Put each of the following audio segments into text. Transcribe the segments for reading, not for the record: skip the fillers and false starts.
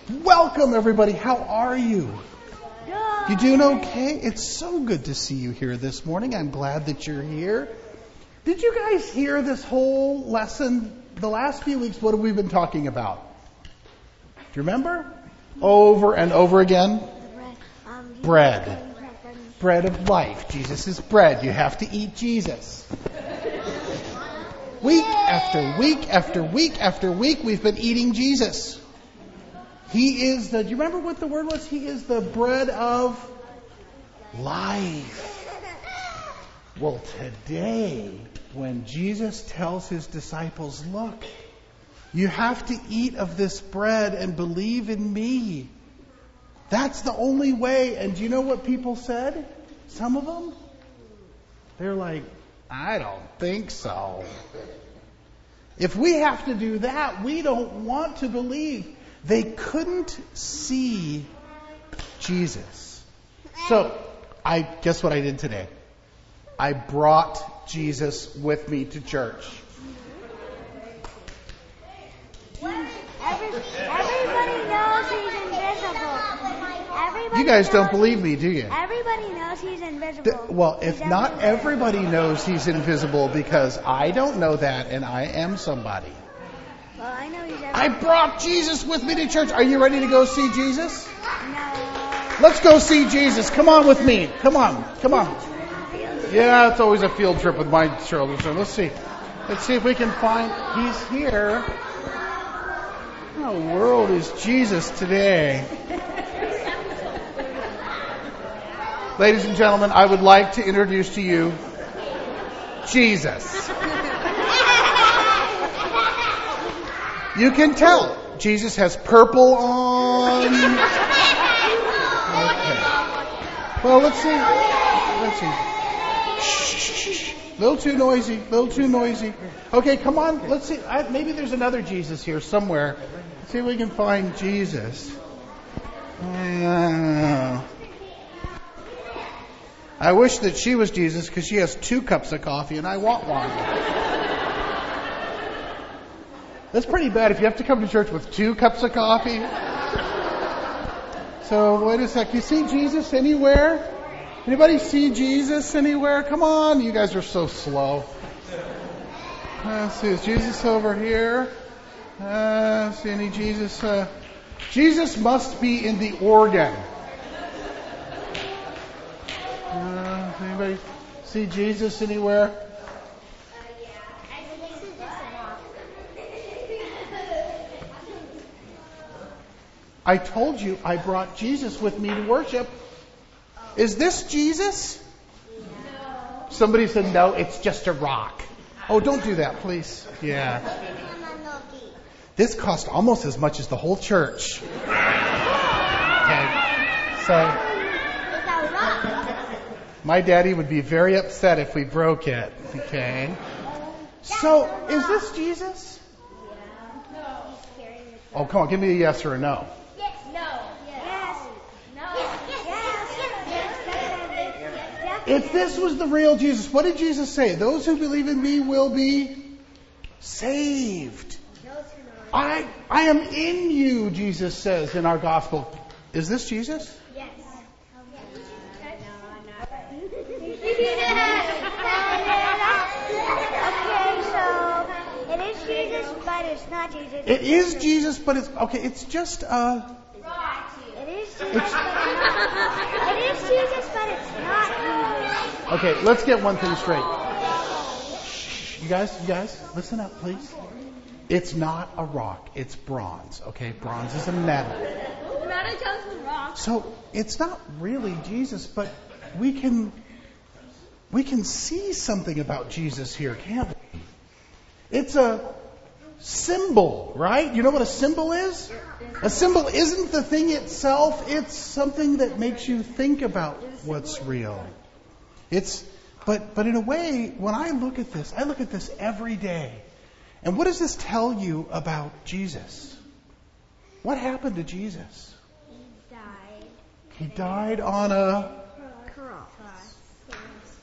Welcome, everybody. How are you? You doing okay? It's so good to see you here this morning. I'm glad that you're here. Did you guys hear this whole lesson? The last few weeks, what have we been talking about? Do you remember? Over and over again? Bread. Bread of life. Jesus is bread. You have to eat Jesus. Week after week after week after week, we've been eating Jesus. He is do you remember what the word was? He is the bread of life. Well, today, when Jesus tells his disciples, look, you have to eat of this bread and believe in me. That's the only way. And do you know what people said? Some of them? They're like, I don't think so. If we have to do that, we don't want to believe. They couldn't see Jesus. So, guess what I did today? I brought Jesus with me to church. Everybody knows he's invisible. You guys don't believe me, do you? Everybody knows he's invisible. Well, if not everybody knows he's invisible, because I don't know that and I am somebody. Well, I know he's invisible. I brought Jesus with me to church. Are you ready to go see Jesus? No. Let's go see Jesus. Come on with me. Come on. Come on. Yeah, it's always a field trip with my children. So let's see. Let's see if we can find. He's here. How in the world is Jesus today? Ladies and gentlemen, I would like to introduce to you Jesus. You can tell Jesus has purple on. Okay. Well, let's see. Let's see. Shh. Little too noisy. Little too noisy. Okay, come on. Let's see. Maybe there's another Jesus here somewhere. Let's see if we can find Jesus. I wish that she was Jesus because she has 2 cups of coffee and I want one. That's pretty bad if you have to come to church with 2 cups of coffee. So, wait a sec. You see Jesus anywhere? Anybody see Jesus anywhere? Come on. You guys are so slow. Let's see. Is Jesus over here? See any Jesus? Jesus must be in the organ. Anybody see Jesus anywhere? I told you I brought Jesus with me to worship. Is this Jesus? No. Somebody said, no, it's just a rock. Oh, don't do that, please. Yeah. This cost almost as much as the whole church. Okay. So, my daddy would be very upset if we broke it. Okay. So, is this Jesus? Oh, come on, give me a yes or a no. If this was the real Jesus, what did Jesus say? Those who believe in me will be saved. I am in you, Jesus says in our gospel. Is this Jesus? Yes. Okay, so it is Jesus, but it's not Jesus. It is Jesus, but it's okay. It's just It is Jesus, but it's not Jesus. Okay, let's get one thing straight. You guys, listen up, please. It's not a rock. It's bronze. Okay, bronze is a metal. So it's not really Jesus, but we can see something about Jesus here, can't we? It's a symbol, right? You know what a symbol is? A symbol isn't the thing itself. It's something that makes you think about what's real. But in a way, when I look at this every day. And what does this tell you about Jesus? What happened to Jesus? He died on a cross.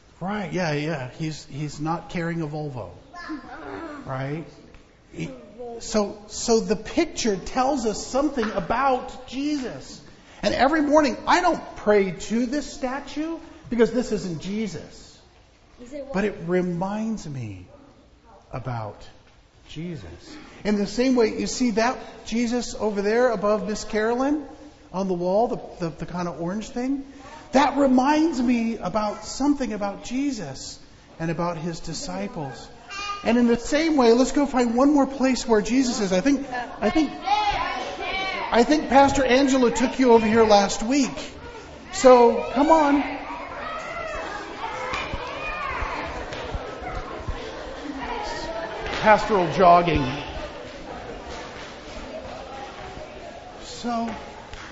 Right, yeah. He's not carrying a Volvo. Right? So the picture tells us something about Jesus. And every morning, I don't pray to this statue because this isn't Jesus. But it reminds me about Jesus. In the same way, you see that Jesus over there above Miss Carolyn on the wall, the kind of orange thing? That reminds me about something about Jesus and about his disciples. And in the same way, let's go find one more place where Jesus is. I think Pastor Angela took you over here last week. So come on. Pastoral jogging. So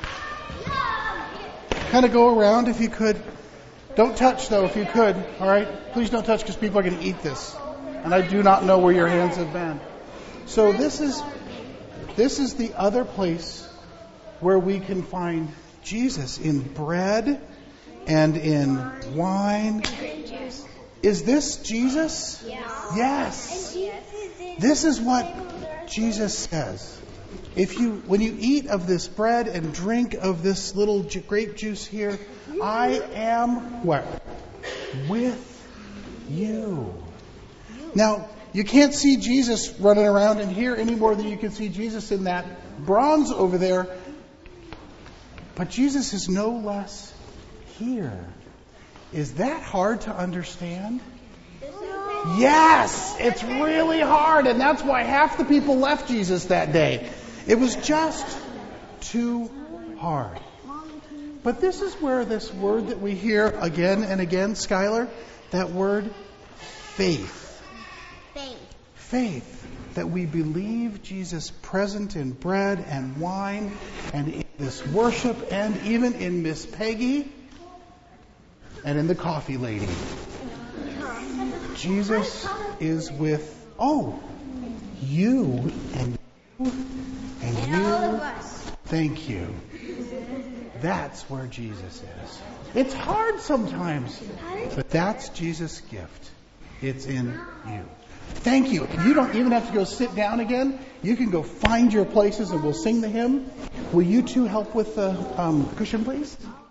kind of go around if you could. Don't touch though if you could. All right? Please don't touch because people are going to eat this. And I do not know where your hands have been. So this is the other place where we can find Jesus, in bread and in wine. Is this Jesus? Yes. This is what Jesus says. When you eat of this bread and drink of this little grape juice here, I am what? With you. Now, you can't see Jesus running around in here any more than you can see Jesus in that bronze over there. But Jesus is no less here. Is that hard to understand? Yes, it's really hard. And that's why half the people left Jesus that day. It was just too hard. But this is where this word that we hear again and again, Skylar, that word faith. Faith, that we believe Jesus present in bread and wine and in this worship and even in Miss Peggy and in the coffee lady. Jesus is with, you and you and you. Thank you. That's where Jesus is. It's hard sometimes, but that's Jesus' gift. It's in you. Thank you. You don't even have to go sit down again. You can go find your places and we'll sing the hymn. Will you two help with the cushion, please?